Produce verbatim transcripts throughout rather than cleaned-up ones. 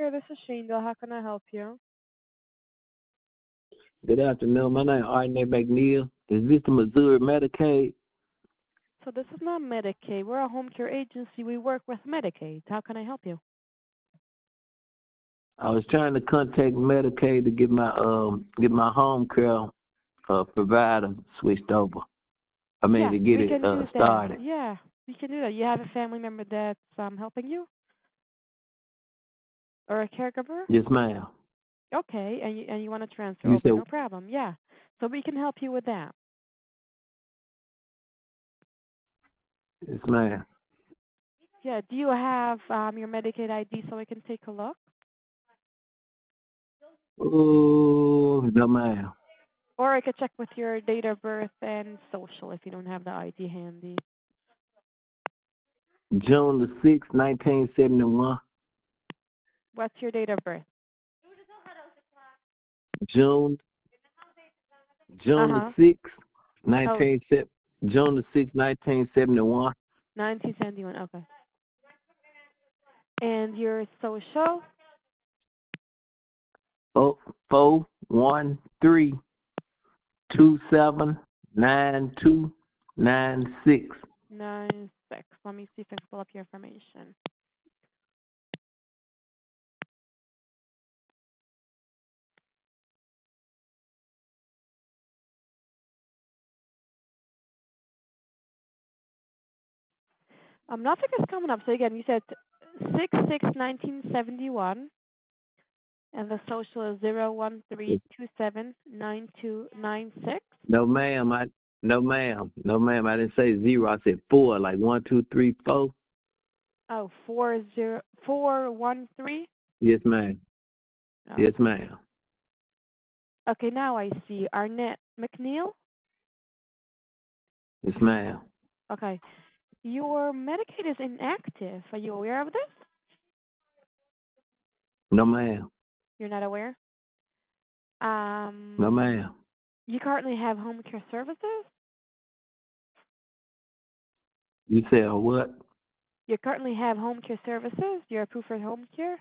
Care. This is Shanda. How can I help you? Good afternoon. My name is Arnett McNeil. Is this the Missouri Medicaid? So this is not Medicaid. We're a home care agency. We work with Medicaid. How can I help you? I was trying to contact Medicaid to get my um get my home care uh, provider switched over. I mean Yeah, to get we it can uh, do that. started. Yeah, we can do that. You have a family member that's um helping you or a caregiver? Yes, ma'am. Okay, and you and you want to transfer You over? said No problem. Yeah, so we can help you with that. yes, ma'am. Yeah. Do you have um your Medicaid I D so we can take a look? Oh no, ma'am. Or I could check with your date of birth and social if you don't have the I D handy. June the sixth, nineteen seventy one. What's your date of birth? June Uh June the huh. sixth, Oh, nineteen se- June the sixth, nineteen seventy one. nineteen seventy-one. Okay. And your social? Oh four one three two seven nine two nine six. Nine six. Let me see if I can pull up your information. Um, nothing is coming up. So again, you said six six nineteen seventy one, and the social is zero one three two seven nine two nine six. No, ma'am. I no, ma'am. No, ma'am. I didn't say zero. I said four, like one, two, three, four. Oh, four zero four one three. Yes, ma'am. Oh, Yes, ma'am. okay. Now I see Arnett McNeil. Yes, ma'am. Okay, your Medicaid is inactive. Are you aware of this? No, ma'am. You're not aware. Um, No, ma'am. you currently have home care services. You said what? You currently have home care services. You're approved for home care.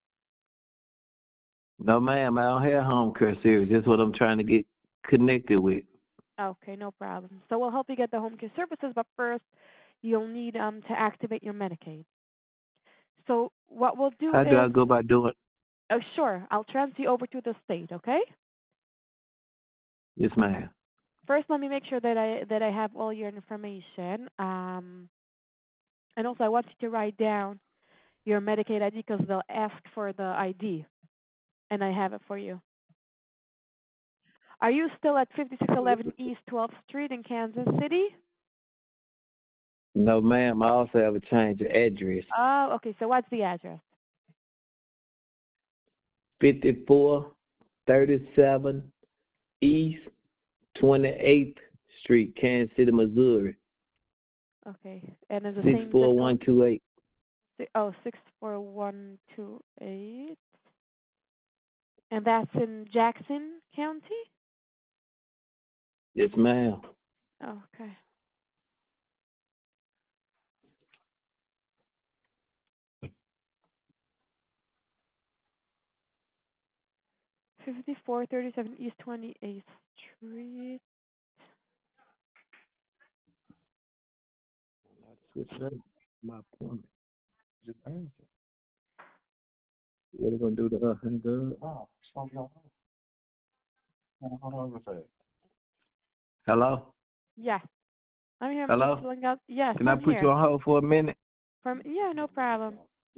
No, ma'am. I don't have home care service. That's what I'm trying to get connected with. Okay, no problem. So we'll help you get the home care services, but first you'll need um to activate your Medicaid. So what we'll do How do I is, go about doing? oh sure, I'll transfer you over to the state. Okay. Yes, ma'am. First, let me make sure that I that I have all your information. Um, and also I want you to write down your Medicaid I D because they'll ask for the I D, and I have it for you. Are you still at fifty-six eleven East twelfth Street in Kansas City? No, ma'am. I also have a change of address. Oh, okay. So what's the address? Fifty-four thirty-seven East twenty-eighth Street, Kansas City, Missouri. Okay, and it's the Six same zip four code. one two eight. Si- Oh, six four one two eight, and that's in Jackson County. Yes, ma'am. Okay, fifty four thirty seven East twenty eighth Street. Switch it up. My appointment. Just answer. What are you gonna do to her? Hang up? Oh, so y'all. Hold on with that. Hello? Yeah, I'm here. I'm just Hello? filling out. Yes, Can I I'm put you here. on hold for a minute? From yeah, no problem.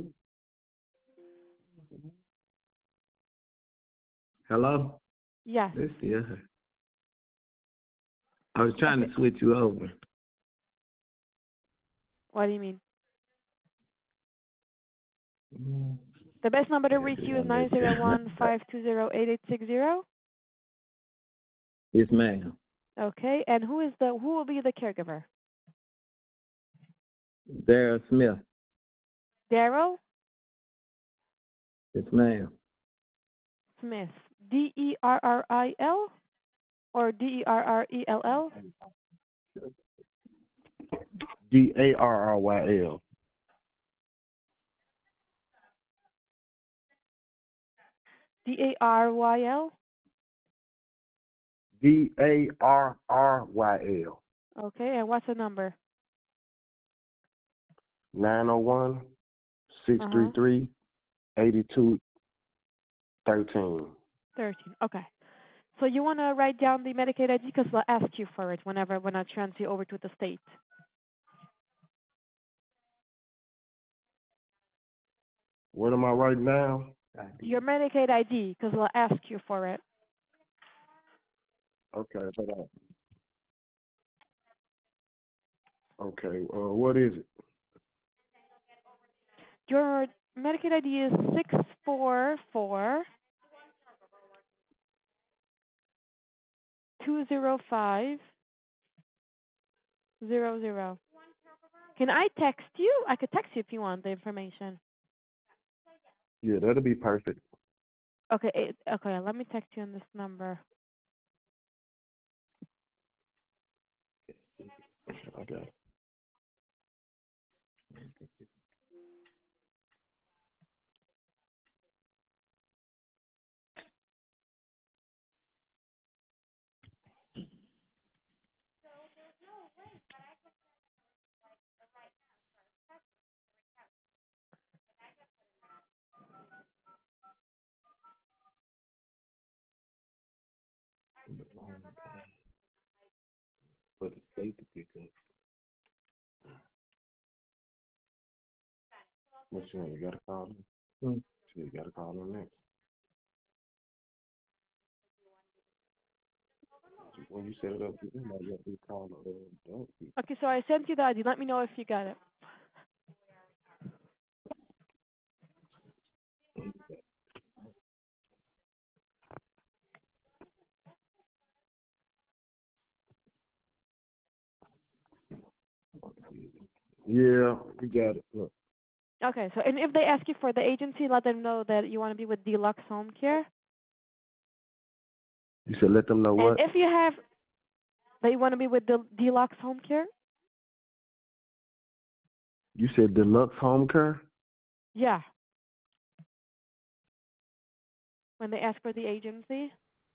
Hello? Yes. Let's see her. I was trying Okay. to switch you over. What do you mean? Mm. The best number to Yeah, reach the you is one nine zero one that five two zero eight eight six zero. Yes, ma'am. Okay, and who is the who will be the caregiver? Daryl Smith. Daryl Yes, ma'am. Smith. D E R R I L or D E R R E L L? D A R R Y L. D A R Y L. V A R R Y L. Okay, and what's the number? nine oh one, six Uh three huh. three, eight two one three. Thirteen. Okay. So you want to write down the Medicaid I D because they'll ask you for it whenever when I transfer you over to the state. What am I writing now? Your Medicaid I D because they'll ask you for it. Okay, hold on. Okay, uh, what is it? Your Medicaid I D is six four four two zero five zero zero. Can I text you? I could text you if you want the information. Yeah, that'll be perfect. Okay. It, okay. Let me text you on this number. Okay. For the state to pick up. What you want? You gotta call them? Hmm. So you gotta call them next. When you set it up, you might have to call the uh, adult people. Okay. So I sent you the I D. Let me know if you got it. Yeah, you got it. Look. Okay. So and if they ask you for the agency, let them know that you want to be with Deluxe Home Care. You said let them know And what? if you have that you want to be with the Deluxe Home Care, You said deluxe home care? yeah. When they ask for the agency.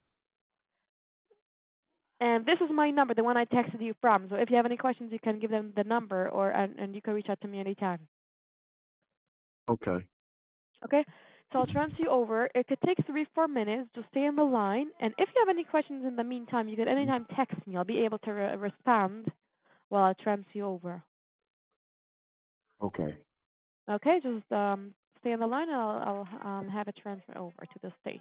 And this is my number, the one I texted you from. So if you have any questions, you can give them the number, or and, and you can reach out to me anytime. Okay. Okay? So I'll transfer you over. It could take three, four minutes. Just stay on the line. And if you have any questions in the meantime, you can anytime text me. I'll be able to re- respond while I transfer you over. Okay. Okay? Just um, stay on the line, and I'll, I'll um, have it transferred over to the state.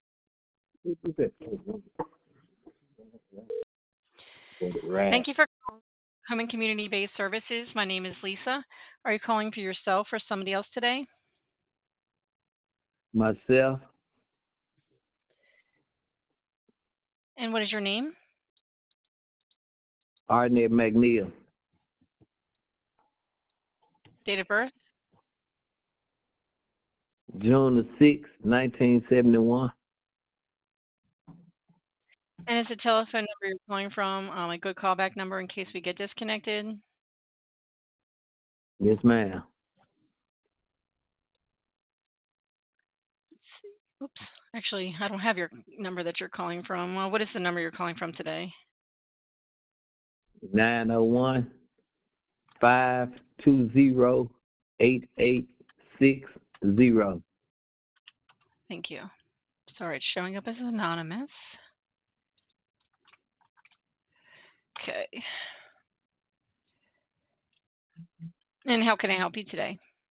Right. Thank you for calling Home and Community-Based Services. My name is Lisa. Are you calling for yourself or somebody else today? Myself, And what is your name? Arnett McNeil, Date of birth? June the sixth, nineteen seventy-one. And is the telephone number you're calling from um, a good callback number in case we get disconnected? Yes, ma'am. Oops. Actually, I don't have your number that you're calling from. Well, what is the number you're calling from today? nine oh one, five two zero, eight eight six zero. Thank you. Sorry, it's showing up as anonymous. Okay. And how can I help you today?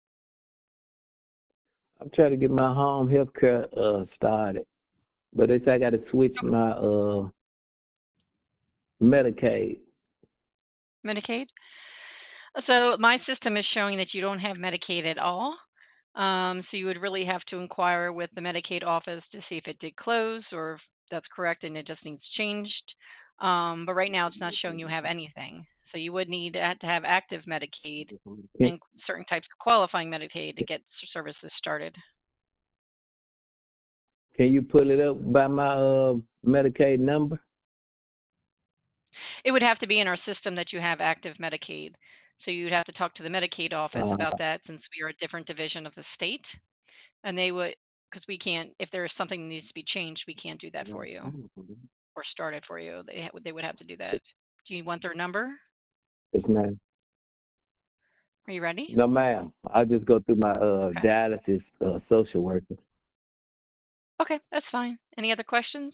I'm trying to get my home health care uh, started, but it's I got to switch my uh, Medicaid. Medicaid? So my system is showing that you don't have Medicaid at all. Um, so you would really have to inquire with the Medicaid office to see if it did close or if that's correct and it just needs changed. Um, but right now it's not showing you have anything. So you would need to to have active Medicaid Can, and certain types of qualifying Medicaid to get s- services started. can you pull it up by my uh, Medicaid number? It would have to be in our system that you have active Medicaid. So you'd have to talk to the Medicaid office Uh, about that since we are a different division of the state. And they would because we can't. If there's something that needs to be changed, we can't do that No, for you I'm not gonna do it. or start it for you. They ha- they would have to do that. Do you want their number? Yes, ma'am. Are you ready? No, ma'am. I'll just go through my uh, Okay. dialysis uh, social worker. Okay, that's fine. Any other questions?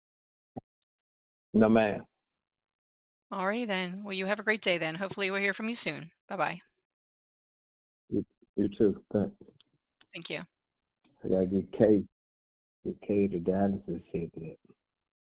No, ma'am. All right then. Well, you have a great day then. Hopefully we'll hear from you soon. Bye bye. You, you too. Thanks. Thank you. I gotta get K. Get K to dialysis. Said that.